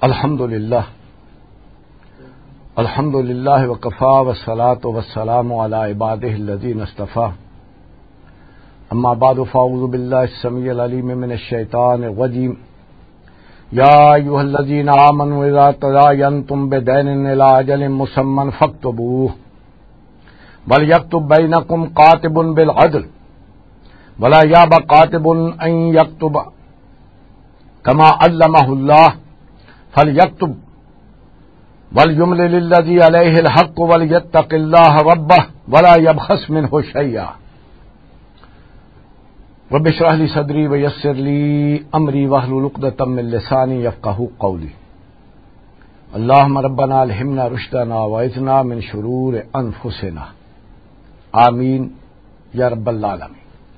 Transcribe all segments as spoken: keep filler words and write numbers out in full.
الحمد للہ الحمد للہ وکفا والصلاۃ والسلام علی عبادہ الذین اصطفیٰ اما بعد فاعوذ باللہ السمیع العلیم من الشیطان الرجیم یا ایھا الذین آمنوا اذا تداینتم بدین الی اجل مسمى فاکتبوہ ولیکتب بینکم کاتب بالعدل ولا یأبی کاتب ان یکتب کما علمہ اللہ فلیکتب ولیملل الذی علیہ الحق ولیتق اللہ ربہ ولا یبخس منہ شیئا رب اشرح لی صدری ویسر لی امری واحلل عقدۃ من لسانی یفقہوا قولی اللہم ربنا الہمنا رشدنا واعذنا من شرور انفسنا آمین یا رب العالمین۔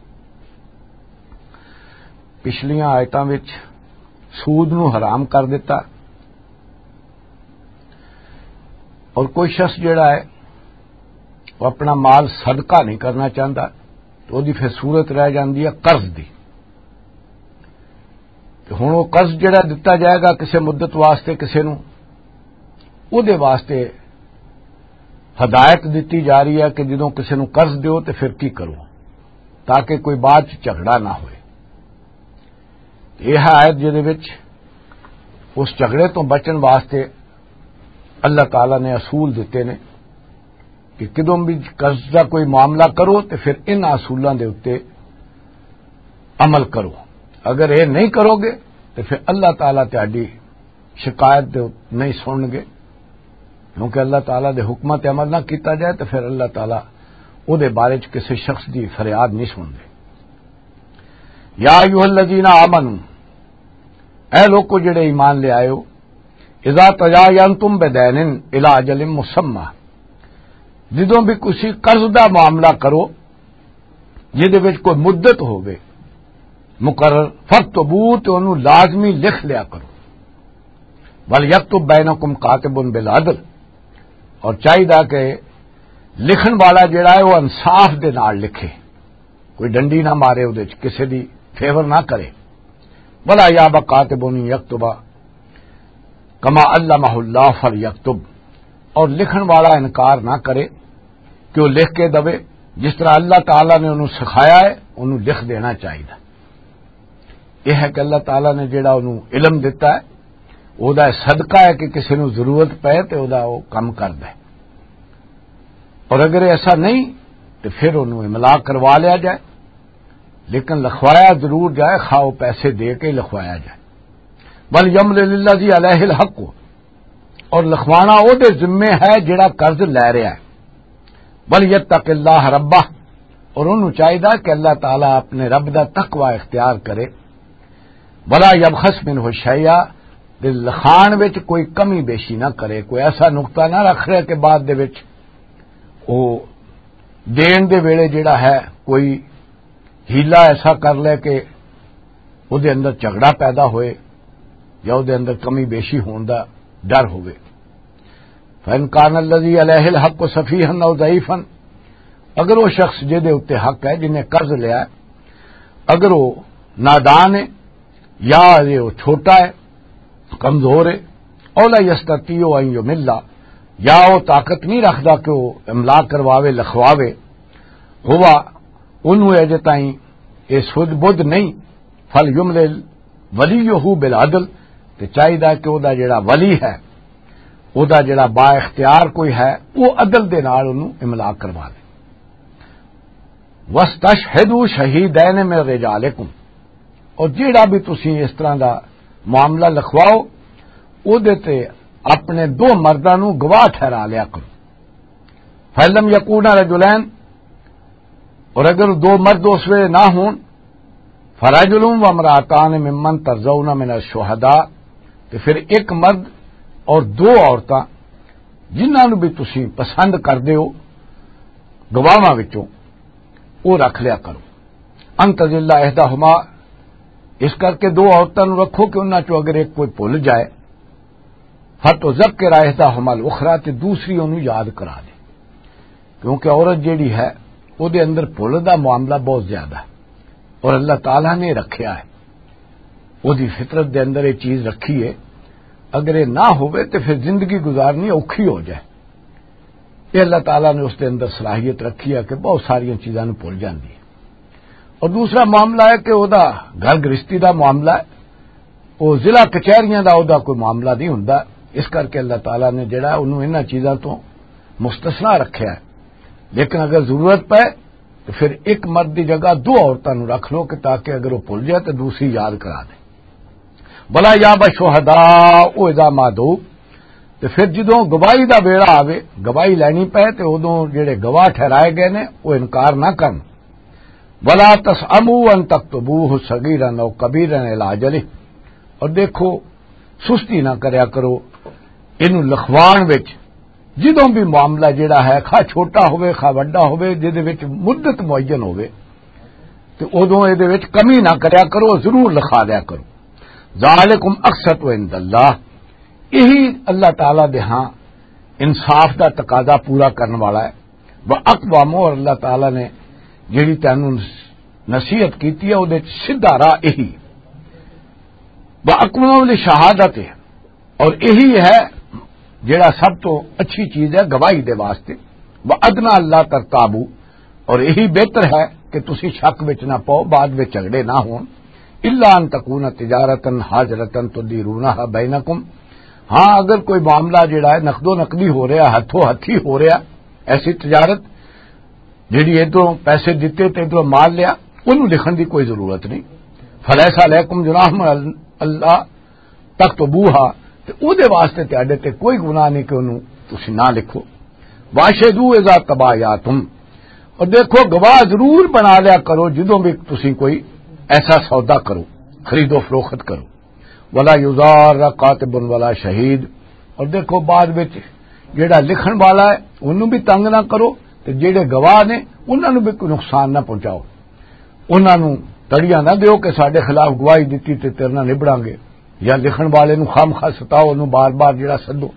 پچھلیاں آیتاں وچ سود نو حرام کر دیتا اور کوئی شخص جڑا ہے وہ اپنا مال صدقہ نہیں کرنا چاہتا تو وہ پھر صورت رہ جاندی ہے قرض دی۔ تو ہن وہ قرض جڑا دتا جائے گا کسی مدت واسطے کسی نو او دے واسطے ہدایت دیتی جا رہی ہے کہ جدوں کسی نو قرض دیو تو پھر کی کرو تاکہ کوئی بعد جھگڑا نہ ہوئے۔ یہ آیت جہدے وچ اس جھگڑے تو بچن واسطے اللہ تعالی نے اصول دیتے نے کہ کدوں بھی قرض کا کوئی معاملہ کرو تو پھر ان اصولوں کے اتنے عمل کرو، اگر یہ نہیں کرو گے تو پھر اللہ تعالی تہاڈی شکایت دے نہیں سنن گے، کیونکہ اللہ تعالی دے حکماں تے عمل نہ کیتا جائے تو پھر اللہ تعالی او دے بارے چ کسی شخص دی فریاد نہیں سنتے۔ یا ایھا الذین آمنوا، اے لوگو جڑے ایمان لے آئے ہو، اذا تداینتم بدین الی اجل مسمى، جدوں بھی کسی قرض دا معاملہ کرو جہدے وچ کوئی مدت ہوگی مقرر، فاکتبوہ تے انہوں لازمی لکھ لیا کرو، ولیکتب بینکم کاتب بالعدل، اور چاہیے کہ لکھن والا جڑا ہے وہ انصاف دے نال لکھے، کوئی ڈنڈی نہ مارے اودے وچ کسی دی فیور نہ کرے، ولا یأبی کاتب ان یکتب کما علمہ اللہ فلیکتب، اور لکھن والا انکار نہ کرے کہ وہ لکھ کے دے جس طرح اللہ تعالی نے انہوں سکھایا ہے انہوں لکھ دینا چاہیے۔ یہ ہے کہ اللہ تعالی نے جڑا انہوں علم دیتا ہے وہ دا صدقہ ہے کہ کسی نو ضرورت پے تو وہ دا وہ کم کر دے، اور اگر ایسا نہیں تو پھر انہوں املا کروا لیا جائے، لیکن لکھوایا ضرور جائے، خواہ پیسے دے کے لکھوایا جائے۔ وَلْيَمْلِلِ الَّذِي عَلَيْهِ الْحَقُّ، اور لکھوانا او دے ذمے ہے جڑا قرض لے رہا ہے۔ وَلْيَتَّقِ اللَّهَ رَبَّهُ، اور انہوں چاہیے کہ اللہ تعالیٰ اپنے رب دا تقوی اختیار کرے۔ وَلَا يَبْخَسْ مِنْهُ شَيْئًا، لکھان وچ کوئی کمی بیشی نہ کرے، کوئی ایسا نقطہ نہ رکھ رہے کہ بعد دے وچ او دین دے ویلے جڑا ہے کوئی ہیلا ایسا کر لے کہ او دے اندر جھگڑا پیدا ہوئے یا او دے اندر کمی بیشی ہون دا ڈر ہوئے۔ فَإِنْ كَانَ الَّذِي عَلَيْهِ الْحَقُّ سَفِيهًا أَوْ ضَعِيفًا، اگر وہ شخص جہدے اتے حق ہے جنہیں قرض لیا ہے اگر وہ نادان ہے یا وہ چھوٹا ہے کمزور ہے، اولا یستطیع ان یمل، یا وہ طاقت نہیں رکھدا کہ وہ املا کرواوے لکھواوے، ہوا انہوں اجے تائیں یہ سود بدھ نہیں، فلیملل ولیہ بالعدل، تو چاہیے کہ وہ دا جڑا ولی ہے وہ دا جڑا با اختیار کوئی ہے وہ عدل دے نال انہوں املا کروا دے۔ وَاسْتَشْهِدُوا شَهِيدَيْنِ مِن رِجَالِكُمْ، اور جیڑا بھی تسی اس طرح دا معاملہ لکھواؤ او دے تے اپنے دو مرداں نو گواہ ٹھہرا لیا کرو۔ فَلَمْ يَكُونَا رَجُلَيْنِ، اور اگر دو مرد اس ویلے نہ ہون، فَرَجُلٌ وَامْرَأَتَانِ مِمَّن تَرْضَوْنَ مِنَ الشُّهَدَاءِ، تو پھر ایک مرد اور دو عورتاں جنہاں نو بھی تسی پسند کردے ہو گواہاں وچوں وہ رکھ لیا کرو۔ ان تضل احداہما، اس کر کے دو عورتاں نو رکھو کہ انہاں چوں اگر ایک کوئی بھول جائے، فتذکر احداہما الاخری، تے دوسری انہوں یاد کرا دے، کیونکہ عورت جیڑی ہے وہ دے اندر بھول دا معاملہ بہت زیادہ ہے، اور اللہ تعالیٰ نے رکھیا ہے، وہ دی فطرت دے اندر یہ چیز رکھی ہے۔ اگر یہ نہ ہوئے تو پھر زندگی گزارنی اوکھی ہو جائے. یہ اللہ تعالیٰ نے اس کے اندر صلاحیت رکھی ہے کہ بہت ساری چیزاں بھول جاندی ہے. اور دوسرا معاملہ ہے کہ وہ گھر گرستی کا معاملہ ہے, وہ ضلع کچہریاں کا وہ کوئی معاملہ نہیں ہوں. اس کر کے اللہ تعالیٰ نے جڑا انہوں انہاں چیزاں تو مستثنا رکھا ہے. لیکن اگر ضرورت پائے تو پھر ایک مرد کی جگہ دو عورتوں رکھ لو کہ تاکہ اگر وہ بھول جائے تو دوسری یاد کرا دے. بلا یا بشہداء او اذا ما دو, تو پھر جدوں گواہی دا بیڑا آوے گواہی لینی پے تو ادوں جڑے گواہ ٹھہرائے گئے نے وہ انکار نہ کرن. ولا تسأموا ان تكتبوه صغيرا او كبيرا الى اجله, اور دیکھو سستی نہ کریا کرو اینو لکھوان وچ جدوں بھی معاملہ جڑا ہے خا چھوٹا ہوئے خا وڈا ہوئے جدے وچ مدت معین ہوئے تو ادوں اے وچ کمی نہ کریا کرو, ضرور لکھا دیا کرو. ذالکم اقسط عند اللہ, یہی اللہ تعالی دے ہاں انصاف دا تقاضا پورا کرنے والا ہے. واقوام, اور اللہ تعالی نے جیڑی تینوں نصیحت کیتی ہے وہ سیدھا راہ یہی. واقوام لشہادت, اور یہی ہے جیڑا سب تو اچھی چیز ہے گواہی دے واسطے. وادنا اللہ ترتابو, اور یہی بہتر ہے کہ تسی شک وچ نہ پاؤ, بعد میں جھگڑے نہ ہون. الا ان تکون تجارتا حاضرتا تدیرونها بینکم, ہاں اگر کوئی معاملہ جڑا ہے نقد و نقدی ہو رہا, ہتھوں ہتھی ہو رہا, ایسی تجارت جیڑی ادھروں پیسے دیتے تے ادھروں مال لیا, انہوں لکھن دی کوئی ضرورت نہیں. فلیس علیکم جناح اللہ تکتبوها, تے او دے واسطے تہاڈے تے کوئی گناہ نہیں کہ انہوں تسی نہ لکھو. واشہدوا اذا تبایعتم, اور دیکھو گواہ ضرور بنا لیا کرو جدوں بھی تسی کوئی ایسا سودا کرو, خرید و فروخت کرو. ولا یضار کاتب ولا شہید, اور دیکھو بعد وچ جیڑا لکھن والا ہے انہوں بھی تنگ نہ کرو, تے جیڑے گواہ نے انہاں نوں بھی کوئی نقصان نہ پہنچاؤ. انہاں نوں تڑیاں نہ دیو کہ ساڈے خلاف گواہی دتی تے تیرے نال نبڑاں گے, یا لکھن والے نوں خام خواہ ستاؤ, انہوں بار بار جڑا سدو.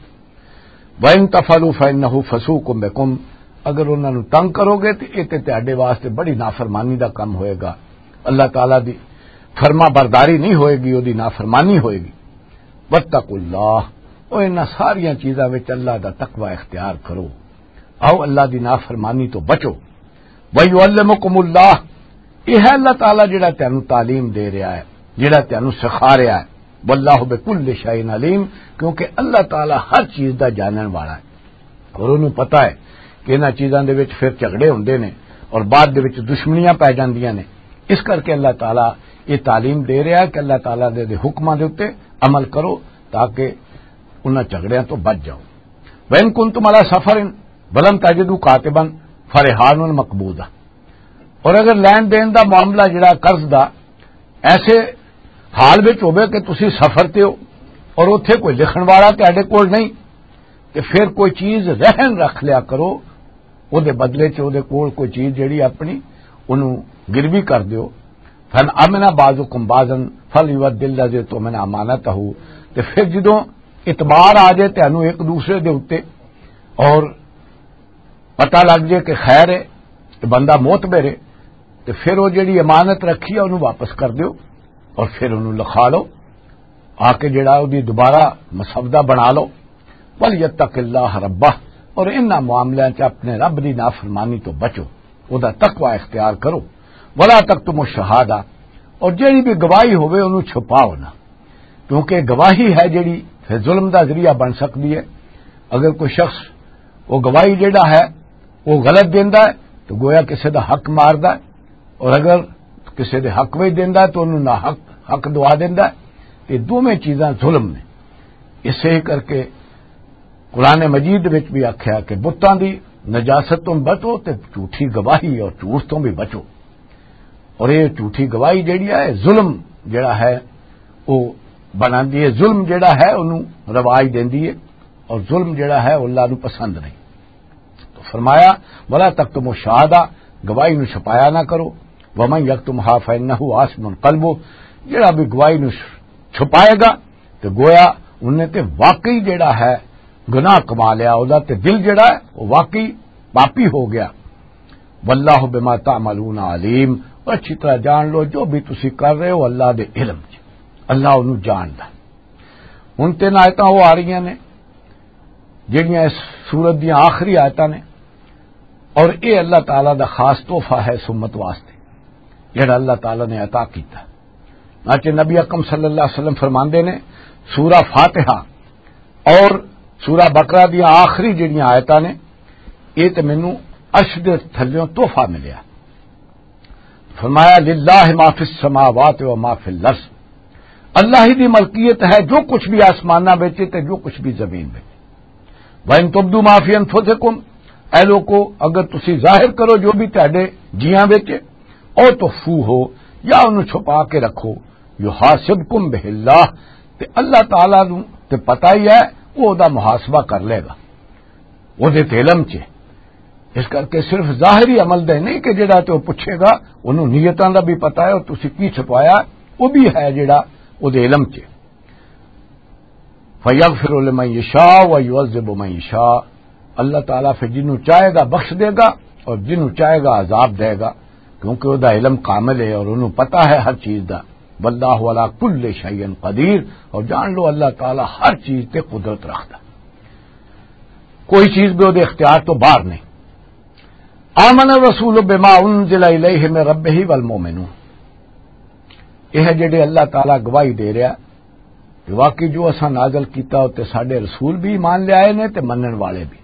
وَإِن تَفْعَلُوا فَإِنَّهُ فَسُوقٌ بِكُمْ, اگر انہاں نوں تنگ کرو گے تے اے تے تہاڈے واسطے بڑی نافرمانی دا کم ہوئے گا. اللہ تعالیٰ دی فرما برداری نہیں ہوئے گی, وہ دی نافرمانی ہوئے گی. واتقوا اللہ, اور انہاں ساریاں چیزاں وچ اللہ دا تقوی اختیار کرو, آؤ اللہ دی نافرمانی تو بچو. وَيُعَلِّمُكُمُ اللہ, یہ ہے اللہ تعالیٰ جڑا تینوں تعلیم دے رہا ہے, جڑا تینوں سکھا رہا ہے. واللہ بکل شیء علیم, کیونکہ اللہ تعالیٰ ہر چیز دا جانن والا ہے, اور انہوں پتہ ہے کہ انہاں چیزاں دے وچ پھر جھگڑے ہوندے نے اور بعد دے وچ دشمنیاں پی جاندیاں نے. اس کر کے اللہ تعالیٰ یہ تعلیم دے رہا ہے کہ اللہ تعالیٰ دے, دے حکماں دے اوتے عمل کرو تاکہ انہاں جھگڑیاں تو بچ جاؤ. وَإِن كُنتُمْ عَلَىٰ سَفَرٍ وَلَمْ تَجِدُوا كَاتِبًا فَرِحَانٌ مَقْبُوضًا, اور اگر لین دین دا معاملہ جڑا قرض دا ایسے حال وچ ہوے کہ تسی سفر تے ہو اور اوتھے کوئی لکھن والا تہاڈے کول نہیں, تے پھر کوئی چیز رہن رکھ لیا کرو, او دے بدلے چ او دے کول کوئی چیز جڑی اپنی انہوں گروی کر دیو. فن امنا بعضکم بعضا فلیؤد الذی تؤمن امانتہ, تے پھر جدوں اعتبار آ جائے تینوں ایک دوسرے دے اوتے اور پتہ لگ جائے کہ خیر ہے کہ بندہ معتبر ہے, تے پھر وہ جڑی امانت رکھی ہے انہوں واپس کر دیو اور پھر انہوں لکھا لو, آ کے جڑا دی دوبارہ مسودہ بنا لو. ولیتق اللہ ربہ, اور انہاں معاملیاں چ اپنے رب دی نافرمانی تو بچو, او دا تقوی اختیار کرو. ولا تکتموا الشہادہ, اور جیڑی بھی گواہی ہوئے انہوں چھپاؤ نہ, کیونکہ گواہی ہے جیڑی پھر ظلم دا ذریعہ بن سکتی ہے. اگر کوئی شخص وہ گواہی جیڑا ہے وہ غلط دیندا ہے تو گویا کسی دا حق ماردا ہے, اور اگر کسی دے حق وچ دیندا ہے تو انہوں نہ حق حق دعا دیندا ہے. یہ دونوں چیزاں ظلم نے. اسے ہی کر کے قرآن مجید وچ بھی آکھیا کہ بتاں دی نجاست تو بچو تے جھوٹھی گواہی اور جھوٹ تو بھی بچو. اور یہ جھوٹھی گواہی جیڑی ہے ظلم جڑا ہے وہ بناندی ہے, ظلم جڑا ہے انہوں رواج دیندی ہے, اور ظلم جڑا ہے اللہ نو پسند نہیں. تو فرمایا ولا تکتموا الشہادہ, گواہی نو چھپایا نہ کرو. ومن یکتمھا فإنہ آثم قلبہ, جڑا بھی گواہی نو چھپائے گا تو گویا انہیں تے واقعی جڑا ہے گناہ کما لیا, او تے دل جڑا ہے وہ واقعی پاپی ہو گیا. واللہ بما تعملون علیم, اور اچھی طرح جان لو جو بھی تسی کر رہے ہو اللہ دے علم چ, اللہ انہوں جاندا. ہن تین آیتاں وہ آ رہی نے جہاں اس سورت دیا آخری آیتاں نے، اور یہ اللہ تعالی دا خاص تحفہ ہے اس امت واسطے جڑا اللہ تعالی نے عطا کیتا۔ چنانچہ نبی اکرم صلی اللہ علیہ وسلم فرماندے نے سورہ فاتحہ اور سورہ بقرہ دیا آخری جڑیاں آیتاں نے یہ تو مینوں عرش دے تھلیوں تحفہ ملیا۔ فرمایا للہ ما فی السماوات و ما فی الارض، اللہ ہی دی ملکیت ہے جو کچھ بھی آسمانہ بیچے تے جو کچھ بھی زمین بیچے۔ وَإِن تُبْدُوا مَا فِي أَنفُسِكُمْ، اے لوگو اگر تسی ظاہر کرو جو بھی تہاڈے جیاں وچ او تخفو ہو یا انہوں چھپا کے رکھو، یحاسبکم بہ اللہ، تے اللہ تعالی نوں تے پتہ ہی ہے وہ دا محاسبہ کر لے گا وہ دے علم چ۔ اس کر کے صرف ظاہری عمل دے نہیں کہ جڑا تے وہ پوچھے گا انہوں نیتاں دا بھی پتہ ہے اور تسی کی چھپایا وہ بھی ہے جڑا وہ دے علم چ۔ فَيَغْفِرُ لِمَن يَشَاءُ وَيُعَذِّبُ مَن يَشَاءُ، اللہ تعالیٰ پھر جنوں چاہے گا بخش دے گا اور جنوں چاہے گا عذاب دے گا، کیونکہ وہ دا علم کامل ہے اور انہوں پتہ ہے ہر چیز دا۔ واللہ علی کل شیء قدیر، اور جان لو اللہ تعالیٰ ہر چیز تے قدرت رکھتا، کوئی چیز بھی وہ دے اختیار تو باہر نہیں۔ آمن الرسول بما انزل الیہ من ربہ والمؤمنون، یہ ہے جڑے اللہ تعالیٰ گواہی دے رہا کہ واقعی جو اساں نازل کیتا تے ساڈے رسول بھی ایمان لے آئے نے تے منن والے بھی،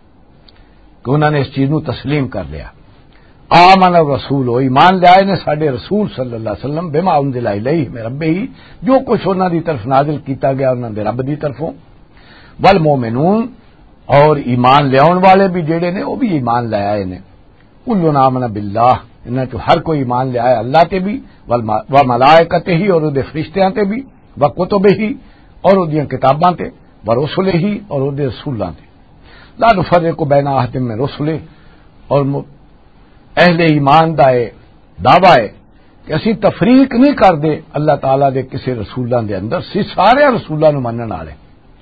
کہ انہوں نے اس چیز نو تسلیم کر لیا۔ آمن الرسول، و ایمان لے آئے نے ساڈے رسول صلی اللہ علیہ وسلم بما انزل الیہ من ربہ، جو کچھ انہاں دی طرف نازل کیتا گیا انہاں دے رب دی طرفوں، والمؤمنون، اور ایمان لے آن والے بھی جڑے نے وہ بھی ایمان لے آئے نے۔ کل آمن باللہ، انہاں چوں ہر کوئی ایمان لے آیا اللہ تے بھی، وملائکتہ ہی، اور دے فرشتیاں تے بھی، وکتبہ ہی، اور اودیاں کتاباں تے، ورسلہ ہی، اور اودے رسولاں تے، لا نفرق بین احد من رسلہ، اور اہل ایمان دا دعویٰ ہے کہ اسی تفریق نہیں کر دے اللہ تعالیٰ دے کسی رسولاں دے اندر، سی سارے رسولاں نو منن والے،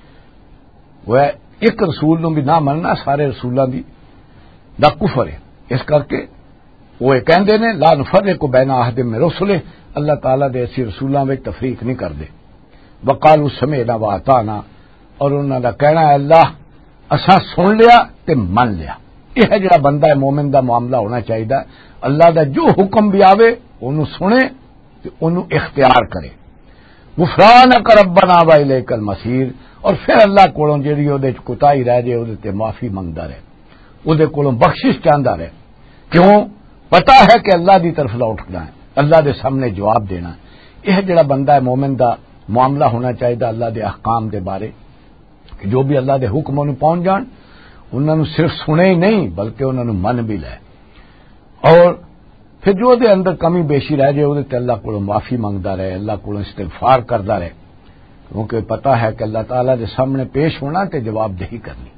وہ ایک رسول نو بھی نہ مننا سارے رسولاں دی دا کفر ہے۔ اس کر کے وہ کہندے نے لا نفرق بین احد من رسلہ، اللہ تعالیٰ دے اسی رسولاں وچ تفریق نہیں کر دے۔ وقالوا سمعنا واطعنا، اور انہاں دا کہنا ہے اللہ اساں سن لیا تے من لیا۔ یہ ہے جڑا بندہ ہے مومن دا معاملہ ہونا چاہیے، اللہ دا جو حکم بھی آوے انہوں سنے تے انہوں اختیار کرے۔ غفرانک ربنا و الیک المصیر، اور پھر اللہ کولوں جڑی او دے کوتاہی رہ جائے او دے تے معافی منگدا رہے، او دے کولوں بخشش چاہندا رہے، کیوں پتہ ہے کہ اللہ دی طرف لوٹنا ہے، اللہ دے سامنے جواب دینا ہے۔ یہ جڑا بندہ ہے مومن دا معاملہ ہونا چاہیے اللہ دے احکام دے بارے، کہ جو بھی اللہ دے حکم انہوں پہنچ جان انہوں نے صرف سنے ہی نہیں بلکہ انہوں نے من بھی لے، اور پھر جو دے اندر کمی بیشی رہ جائے وہ اللہ کو معافی منگتا رہے، اللہ کو استغفار کرتا رہے، کیونکہ پتہ ہے کہ اللہ تعالیٰ دے سامنے پیش ہونا تے جواب دہی کرنی۔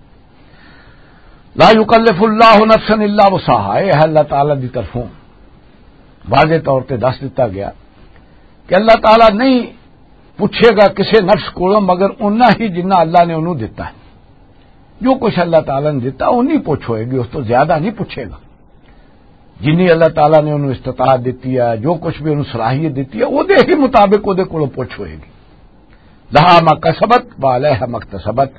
لا یکلف اللہ نفسا الا وسعہا، یہ ہے اللہ تعالیٰ دی طرفوں واضح طور تے دس دیتا گیا کہ اللہ تعالیٰ نہیں پوچھے گا کسی نفس کو مگر اُنہ ہی جنہ اللہ نے انہوں دیتا ہے، جو کچھ اللہ تعالیٰ نے دیتا انہی پوچھ ہوئے گی، اس تو زیادہ نہیں پوچھے گا۔ جنہی اللہ تعالیٰ نے انہوں استطاعت دیتی ہے، جو کچھ بھی انہوں صلاحیت دیتی ہے وہ دے ہی مطابق وہ دے کو پوچھ ہوئے گی۔ لہا ما کسبت وعلیہا ما اکتسبت،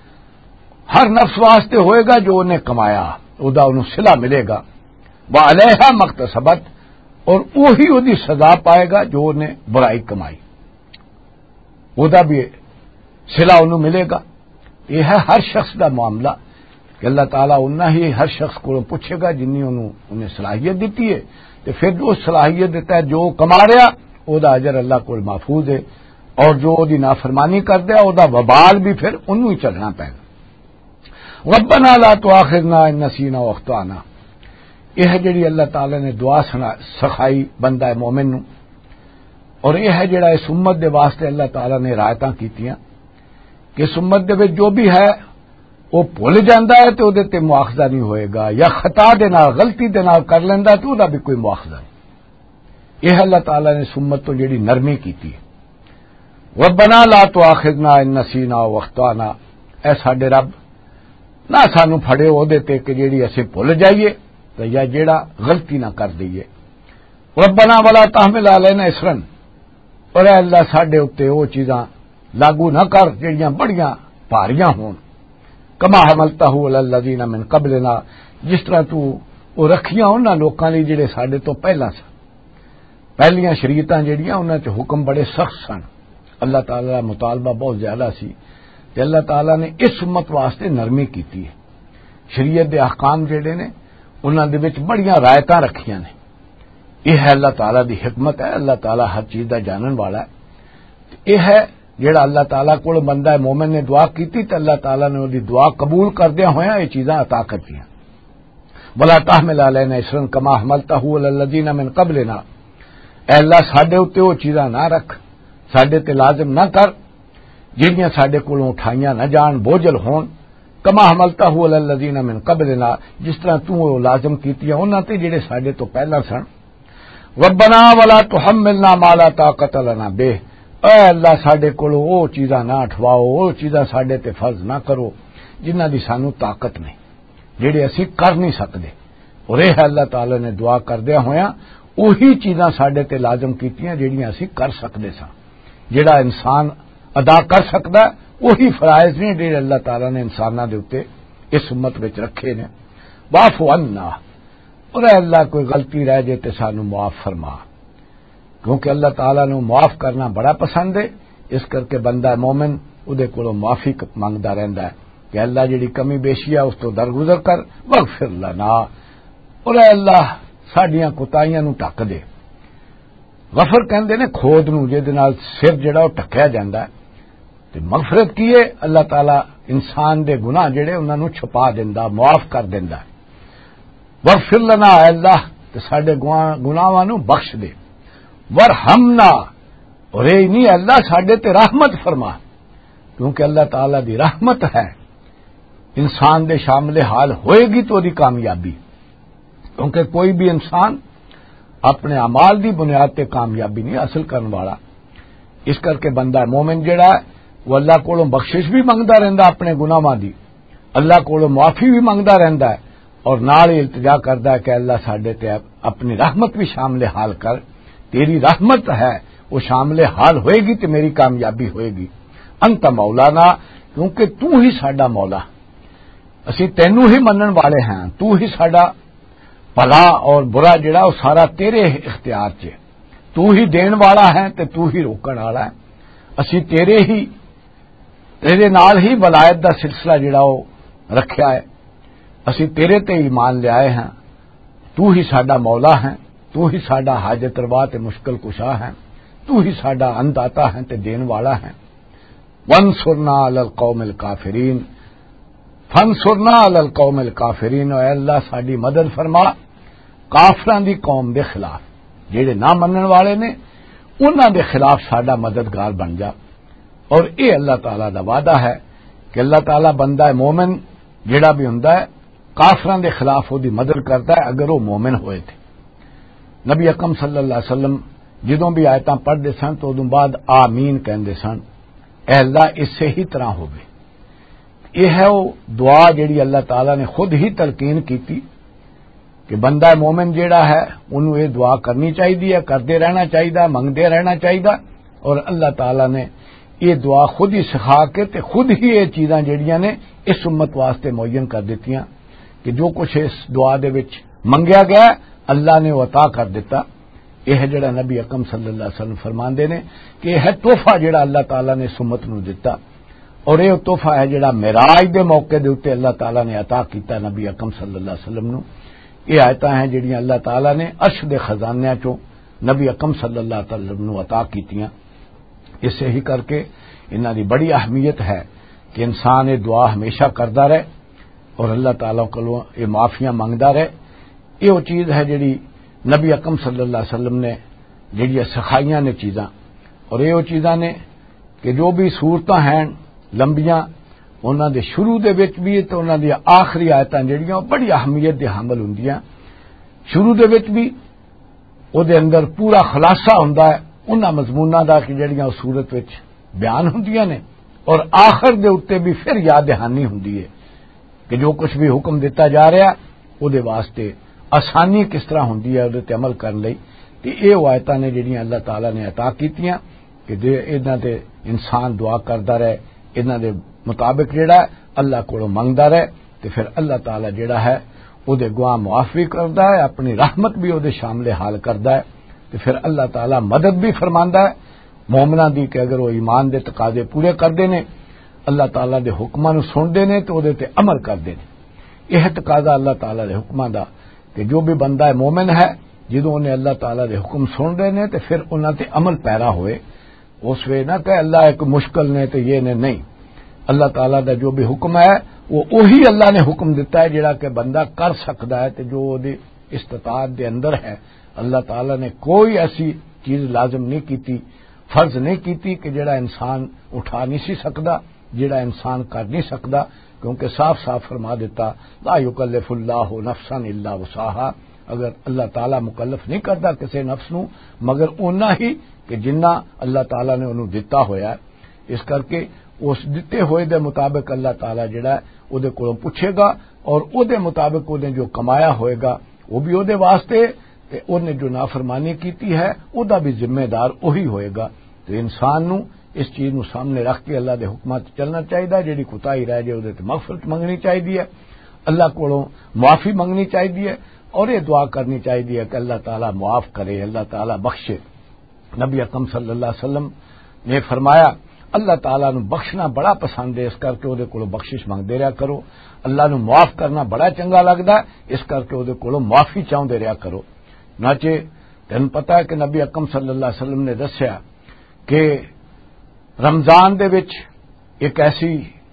ہر نفس واسطے ہوئے گا جو انہیں کمایا ادا انہوں صلہ ملے گا، وعلیہا ما اکتسبت، اور وہی اودی سزا پائے گا جو انہیں برائی کمائی، ادا بھی صلہ انہوں ملے گا۔ یہ ہے ہر شخص کا معاملہ کہ اللہ تعالیٰ انہا ہی ہر شخص کو پوچھے گا جنہی انہوں انہیں صلاحیت دیتی ہے، تو پھر جو صلاحیت دیتا ہے جو کما رہا او دا اجر اللہ کو محفوظ ہے، اور جو دی نافرمانی کر دیا او دا وبال بھی پھر انہوں ہی چلنا پائے گا۔ ربنا لا تؤاخذنا ان نسینا واخطانا، یہ ہے جڑی اللہ تعالیٰ نے دعا سکھائی بندہ مومن نو، اور یہ ہے جڑا اس امت دے واسطے اللہ تعالیٰ نے رعایتاں کیتیاں کہ اس امت دے وچ جو بھی ہے وہ بھول جاندا ہے تو وہ تے مواخذہ نہیں ہوئے گا، یا خطا دے نال غلطی دے نال کر لیندا تو وہ بھی کوئی مواخذہ نہیں۔ یہ اللہ تعالیٰ نے اس امت تو جڑی نرمی کیتی ہے۔ ربنا لا تؤاخذنا ان نسینا واخطانا، اے ساڈے رب نہ سانو پھڑے وہ دے تے کہ جیڑی اسے بھول جائیے تو یا جیڑا غلطی نہ کر دئیے۔ ربنا ولا تحمل علینا اسرا، اور اے اللہ ساڈے اوتے وہ چیزاں لاگو نہ کر جڑیاں بڑیاں بھاریاں ہون، کما حملتہ علی الذین من قبلنا، جس طرح تو وہ رکھیاں انہاں لوکاں لئی جڑے ساڈے تو پہلا سن۔ پہلیاں شریعتاں جڑیاں انہاں چ حکم بڑے سخت سن، اللہ تعالی کا مطالبہ بہت زیادہ سی، تے اللہ تعالی نے اس امت واسطے نرمی کیتی ہے۔ شریعت دے احکام جڑے نے انہاں دے وچ بڑیاں رعایتاں رکھیاں نے۔ یہ ہے اللہ تعالی دی حکمت ہے، اللہ تعالی ہر چیز دا جانن والا ہے۔ یہ ہے جڑا اللہ تعالی کول بندہ مومن نے دعا کیتی تے اللہ تعالی نے اودی دعا قبول کردیا ہویا یہ چیزاں عطا کیتیاں۔ ولا تحمل علینا اسرا کما حملتہ علی الذین من قبلنا، اے اللہ ساڈے اتے وہ چیزاں نہ رکھ، ساڈے تے لازم نہ کر جہڑیاں ساڈے کولوں اٹھائیاں نہ جان، بوجھل ہون، کما حملتہ علی الذین من قبلنا، جس طرح تو وہ لازم کیتیاں انہاں تے جڑے ساڈے تو پہلا سن۔ ربنا ولا تحملنا ما لا طاقت لنا بہ، اے اللہ ساڈے کولوں وہ چیزاں نہ اٹھواؤ، وہ چیزاں ساڈے تے فرض نہ کرو جنہاں دی سانو طاقت نہیں، جڑے اسی کر نہیں سکدے۔ اور یہ اللہ تعالی نے دعا کردیا ہویا وہی چیزاں ساڈے تے لازم کیتیاں جڑیاں اسی کر سکدے ساں۔ جڑا انسان ادا کر سکدا وہی فرائض نے جڑے اللہ تعالی نے انساناں دے اوتے اس امت وچ رکھے نے۔ واعف عنا، اور اے اللہ کوئی غلطی رہ جائے تے سانو معاف فرما، کیونکہ اللہ تعالیٰ نے معاف کرنا بڑا پسند ہے، اس کر کے بندہ مومن اودے کولوں معافی منگدا رہندا ہے کہ اللہ جڑی کمی بیشی ہے اس تو درگزر کر، واغفر لنا، اور اے اللہ ساڈیاں کوتاہیاں نو ٹھک دے۔ غفر کہندے نے کھود نو جے دے نال سر جڑا او ٹھکیا جاندا ہے، تے مغفرت کیے اللہ تعالیٰ انسان دے گناہ جڑے انہاں نو چھپا دیندا، معاف کر دیندا ہے۔ واغفر لنا، اے اللہ تے ساڈے گناہاں نو بخش دے، ورحمنا، اور اے نہیں اللہ ساڈے تے رحمت فرما، کیونکہ اللہ تعالی دی رحمت ہے انسان دے شامل حال ہوئے گی تو دی کامیابی، کیونکہ کوئی بھی انسان اپنے اعمال دی بنیاد تے کامیابی نہیں حاصل کرنے والا۔ اس کر کے بندہ مومن جڑا ہے وہ اللہ کولوں بخشش بھی منگدا رہندا اپنے گناہاں دی، اللہ کولوں معافی بھی منگدا رہندا ہے، اور نال التجا کردا ہے کہ اللہ ساڈے تے اپنی رحمت بھی شامل حال کر، تیری رحمت ہے وہ شامل حال ہوئے گی تو میری کامیابی ہوئے گی۔ انت مولانا، کیونکہ تو ہی ساڈا مولا، اسی تینوں ہی منن والے ہیں، تو ہی ساڈا بھلا اور برا جڑا وہ سارا تیرے اختیار چ، تو ہی دین والا ہے تے تو ہی روکن والا ہے، اسی تیرے ہی تیرے نال ہی ولایت دا سلسلہ جڑا وہ رکھیا ہے، اسی تیرے تے ایمان لے آئے ہیں، تو ہی ساڈا مولا ہے، تو ہی ساڈا حاجت روا تے مشکل کشا ہے، تو ہی ساڈا انداتا ہے تے دین والا ہے۔ وانصرنا علی القوم الکافرین، فانصرنا علی القوم الکافرین، اے اللہ ساڈی مدد فرما کافراں دی قوم دے خلاف، جڑے نہ منن والے نے انہاں دے خلاف ساڈا مددگار بن جا۔ اور اے اللہ تعالی دا وعدہ ہے کہ اللہ تعالی بندہ مومن جڑا بھی ہوندا ہے کافراں دے خلاف او دی مدد کردا ہے اگر وہ مومن ہوئے تھے۔ نبی اکرم صلی اللہ علیہ وسلم جدوں بھی آیتاں پڑھدے سن تو ادوں بعد آمین کہندے سن، اے اللہ اس سے ہی طرح ہوگی۔ یہ ہے وہ دعا جڑی اللہ تعالیٰ نے خود ہی تلقین کیتی کہ بندہ مومن جیڑا ہے انہوں یہ دعا کرنی چاہیے، کردے رہنا چاہیے، منگدے رہنا چاہیے، اور اللہ تعالیٰ نے یہ دعا خود ہی سکھا کے تے خود ہی یہ چیزاں جڑیاں نے اس امت واسطے معین کر دیتیاں کہ جو کچھ اس دعا دے وچ منگیا گیا اللہ نے وہ عطا کر دیتا۔ یہ ہے جڑا نبی اکرم صلی اللہ علیہ وسلم فرماندے نے کہ یہ ہے تحفہ جڑا اللہ تعالیٰ نے اس امت نو دتا، اور یہ تحفہ ہے جڑا معراج دے موقع دے اوتے اللہ تعالیٰ نے عطا کیتا نبی اکرم صلی اللہ علیہ وسلم نو۔ یہ آیتاں ہیں جڑیاں اللہ تعالیٰ نے عرش دے خزانے چوں نبی اکرم صلی اللہ علیہ وسلم نو عطا کیتیاں۔ اسے ہی کر کے انہاں دی بڑی اہمیت ہے کہ انسان یہ دعا ہمیشہ کردا رہے اور اللہ تعالیٰ کولوں یہ معافیاں منگدا رہے۔ یہ وہ چیز ہے جڑی نبی اکرم صلی اللہ علیہ وسلم نے جڑی سکھائیاں نے چیزاں، اور یہ وہ چیزاں نے کہ جو بھی صورتاں ہیں لمبیاں انہاں دے شروع دے وچ بھی تے انہاں دی آخری آیتاں جڑیاں بڑی اہمیت دے حامل ہوندیاں۔ شروع دے وچ بھی او دے اندر پورا خلاصہ ہوندا ہے انہاں مضموناں دا کہ جڑیاں صورت وچ بیان ہوندیاں نے، اور آخر دے اوتے بھی پھر یاد دہانی ہوندی ہے کہ جو کچھ بھی حکم دیتا جا رہا او دے واسطے آسانی کس طرح ہوندی ہے اودے تے عمل کرن لئی۔ تے اے آیتاں نے جڑیاں اللہ تعالیٰ نے عطا کیتیاں کہ انہاں دے انسان دعا کردا رہے، انہاں دے مطابق جڑا ہے اللہ کولوں منگدا رہے، تے پھر اللہ تعالی جڑا ہے او دے گناہ معاف بھی کردا ہے، اپنی رحمت بھی او دے شامل حال کردا ہے، تے پھر اللہ تعالی مدد بھی فرماندا ہے مومناں دی کہ اگر وہ ایمان دے تقاضے پورے کردے نے، اللہ تعالی دے حکماں نو سنتے نے تو دے تے عمل کردے نے۔ یہ تقاضا اللہ تعالی دے حکماں دا کہ جو بھی بندہ مومن ہے جدوں نے اللہ تعالی دے حکم سن رہے نے تے پھر انہاں تے عمل پیرا ہوئے، اس وے نہ کہ اللہ ایک مشکل نے تے یہ نے نہیں، اللہ تعالی دا جو بھی حکم ہے وہ وہی اللہ نے حکم دیتا ہے جڑا کہ بندہ کر سکتا ہے تے جو دی استطاعت دے اندر ہے۔ اللہ تعالی نے کوئی ایسی چیز لازم نہیں کیتی، فرض نہیں کیتی کہ جڑا انسان اٹھا نہیں سی سکدا، جڑا انسان کر نہیں سکدا، کیونکہ صاف صاف فرما دیتا لا یکلف اللہ نفسا الا وسعها، اگر اللہ تعالی مکلف نہیں کرتا کسی نفس نو مگر اونا ہی کہ جنہ اللہ تعالی نے انہوں دتا ہویا ہے، اس کر کے اس دتے ہوئے دے مطابق اللہ تعالی جڑا ہے او دے کولوں پوچھے گا، اور او دے مطابق او نے جو کمایا ہوئے گا وہ بھی او دے واسطے، تے او نے جو نافرمانی کیتی ہے او دا بھی ذمہ دار وہی ہوئے گا۔ تو انسان نو اس چیز نو سامنے رکھ کے اللہ دے حکمات چلنا چاہیے، جیڑی کوتاہی رہ جائے اودے تے مغفرت منگنی چاہیے، اللہ کولوں معافی منگنی چاہیے، اور یہ دعا کرنی چاہیے کہ اللہ تعالیٰ معاف کرے، اللہ تعالیٰ بخشے۔ نبی اکرم صلی اللہ علیہ وسلم نے فرمایا اللہ تعالیٰ نو بخشنا بڑا پسند ہے، اس کر کے اودے کولوں بخشش منگدے رہا کرو، اللہ نو معاف کرنا بڑا چنگا لگدا ہے، اس کر کے اودے کولوں معافی چاہندے رہا کرو۔ ناچے تینوں پتہ ہے کہ نبی اکرم صلی اللہ علیہ وسلم نے دسیا کہ رمضان دے وچ ایک ایسی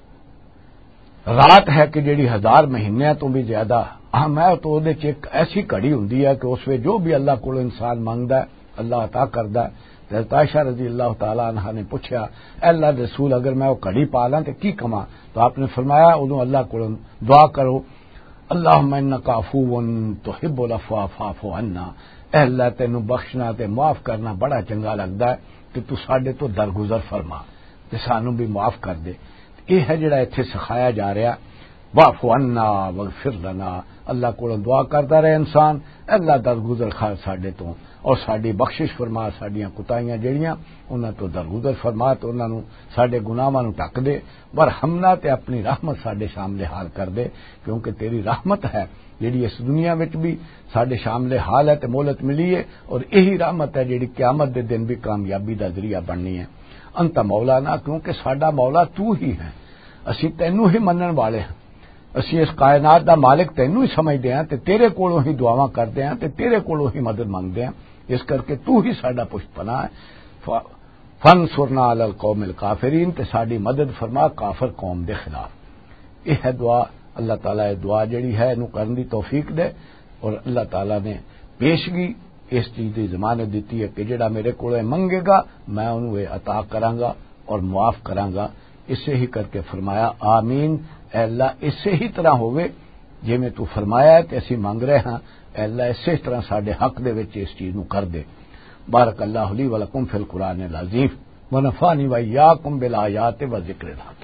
رات ہے کہ جیڑی ہزار مہینیاں تو بھی زیادہ اہم ہے، تو اودے چ ایک ایسی گھڑی ہوندی ہے کہ اس وچ جو بھی اللہ کولوں انسان مانگدا ہے اللہ عطا کردا ہے۔ حضرت عائشہ رضی اللہ تعالی عنہا نے پوچھا اے اللہ رسول اگر میں وہ گھڑی پا لاں تے کی کماں؟ تو آپ نے فرمایا اودوں اللہ کولوں دعا کرو اللہم انک عفو تحب العفو فاعف عنا، اے اللہ تینوں بخشنا تے معاف کرنا بڑا چنگا لگدا ہے کہ تو ساڈے تو درگزر فرما تے سانوں بھی معاف کر دے۔ یہ ہے جڑا ایتھے سکھایا جا رہا واعف عنا واغفر لنا، اللہ کولوں دعا کردا رہے انسان اللہ درگزر خیر ساڈے تو اور ساڈی بخشش فرما، ساڈیاں کوتاہیاں جڑیاں انہاں تو درگزر فرما تے انہاں نو ساڈے گناہاں نو ڈھک دے، برہمنا تے اپنی رحمت ساڈے شامل حال کر دے، کیونکہ تیری رحمت ہے جیڑی اس دنیا وچ بھی ساڈے شامل حال ہے تے مہلت ملی ہے، اور یہی رحمت ہے جیڑی قیامت دے دن بھی کامیابی دا ذریعہ بننی ہے۔ انت مولانا، کیونکہ ساڈا مولا تو ہی ہے، اسی تینوں ہی منن والے ہیں، اسی اس کائنات دا مالک تینوں ہی سمجھدے ہیں تے تیرے کولوں ہی دعاواں کردے ہیں تے تیرے کولوں ہی مدد منگدے ہیں، اس کر کے تو ہی ساڈا پشت پناہ ہے۔ فانصرنا علی القوم الکافرین، تے ساڈی مدد فرما کافر قوم دے خلاف۔ یہ ہے دعا، اللہ تعالیٰ دعا جڑی ہے انہوں کرن دی توفیق دے، اور اللہ تعالیٰ نے پیشگی اس چیز دی ضمانت دیتی ہے کہ جڑا میرے کولوں منگے گا میں انہوں یہ عطا کراں گا اور معاف کراں گا۔ اسے ہی کر کے فرمایا آمین، اے اللہ اسے ہی طرح ہوئے جے میں تو فرمایا ہے تے اسی مانگ رہے ہاں، اے اللہ اسی طرح ساڈے حق دے وچ اس چیز نو کر دے۔ بارک اللہ لی ولکم فی القرآن العظیم ونفعنی وایاکم بالآیات والذکر الحکیم۔